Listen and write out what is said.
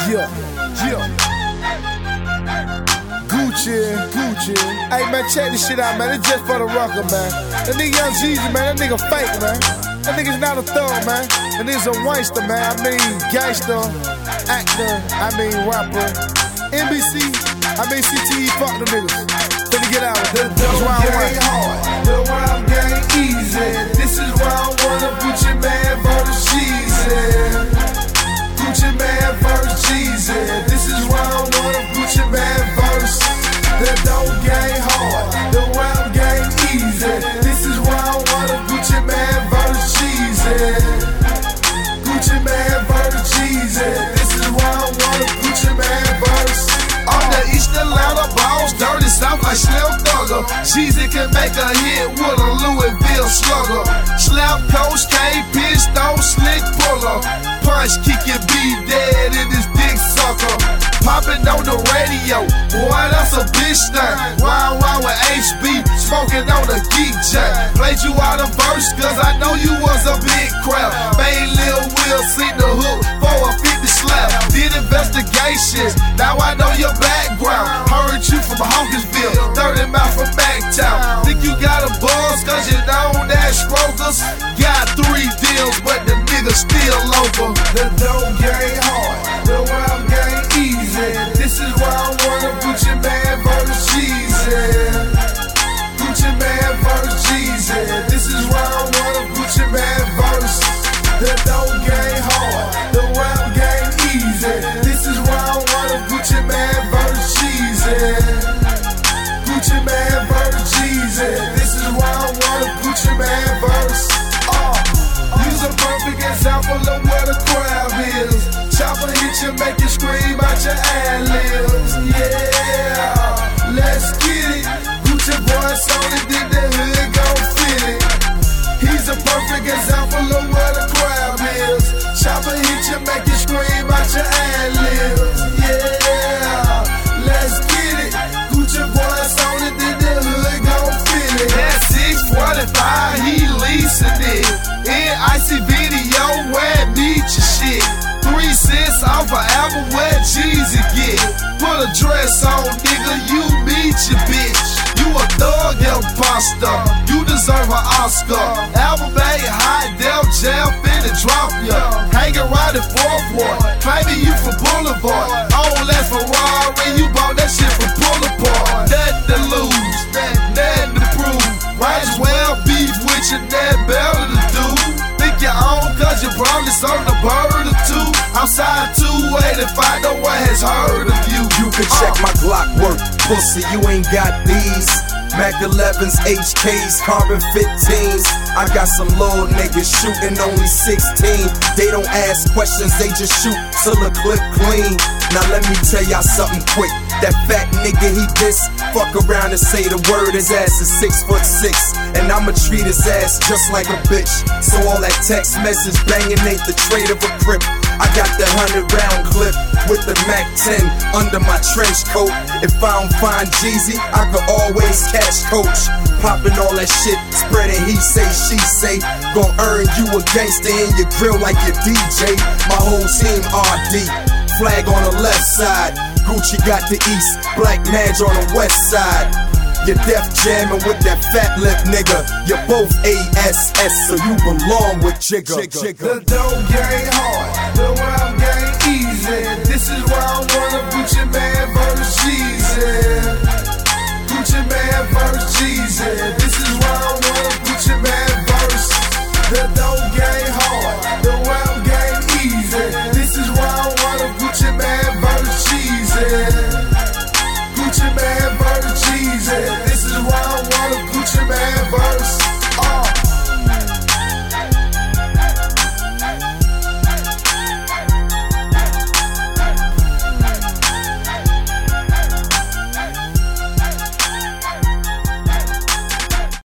Yeah. Gucci. Hey man, check this shit out, man. It's just for the rocker, man. That nigga Young Jeezy, man. That nigga fake, man. That nigga's not a thug, man. That nigga's a wankster, man. I mean, gangster, actor, I mean, rapper. NBC, I mean, CTE, fuck the niggas. Finna get out. The dope game hard, the rhyme game easy. This is why I want a Gucci Man versus Jeezy. Gucci Man versus Jeezy. This is why I want a Gucci Man versus. The dope game hard, the rhyme game easy. This is why I want a Gucci Man versus Jeezy. Gucci Man versus Jeezy. This is why I want a Gucci Man versus. I'm the East Atlanta boss, dirty South like Slim Thugger. Jeezy can make a hit with a Louisville slugger. Slap coach, K, pitch, throw, slick puller. Punch, kick your be dead in this dick sucker. Poppin' on the radio, boy, that's a bitch thing. Wild with HB, smoking on the geek jack. Played you out of verse, cause I know you was a big crowd. Made Lil Will sing the hook for a 50 slap. Did investigations, now I know your background. Heard you from Hawkinsville, 30 miles from Backtown. Think you got a buzz, cause you know that Strokers. Got 3 deals, but the nigga still over. The dope game hard, the rhyme game easy. This is why I want a Gucci Man versus Jeezy. Gucci Man versus Jeezy. This is why I want a Gucci Man versus. The dope game hard, the rap game easy. This is why I want a Gucci Man versus Jeezy. Gucci Man versus Jeezy. This is why I want a Gucci Man versus. Use a perfect example of what a crowd is. Chopper hit you, make you scream out your ad-libs. Yeah, let's get it. Gucci voice on it, then the hood gon' fit it. He's a perfect example of what a crowd is. Chopper hit you, make you scream out your ad-libs. Yeah, let's get it. Gucci voice on it, then the hood gon' fit it. That 645, he leasing it. In icy video, where meet your shit. 3 cents off an album where Jeezy get. Put a dress on, nigga, you meet your bitch. You a thug imposter, you deserve an Oscar. Album ain't hot, Def Jam finna drop ya. Hanging around the 4th Ward, claiming you for Boulevard. Old ass Ferrari, you bought that shit from Boulevard. Nothing to lose, nothing to prove. Might as well beef with your dad, better to do. Think you own, cause you probably served a bird or 2. Outside 285, no one has heard of you. You can check my Glock work, pussy, you ain't got these. Mac 11s, HKs, carbon 15s. I got some little niggas shooting only 16. They don't ask questions, they just shoot till the clip clean. Now let me tell y'all something quick. That fat nigga he diss, fuck around and say the word, his ass is 6'6", and I'ma treat his ass just like a bitch. So all that text message banging ain't the trade of a crip. I got the 100-round clip with the Mac 10 under my trench coat. If I don't find Jeezy, I could always catch Coach. Popping all that shit, spreading he say, she say. Gon' earn you a gangster in your grill like your DJ. My whole team RD, flag on the left side. Gucci got the east, Black Madge on the west side. You're Def Jammin' with that fat lip nigga. You're both ASS, so you belong with Jigga. The dope game hard, the rhyme game easy. This is why I want a Gucci Man versus Jeezy.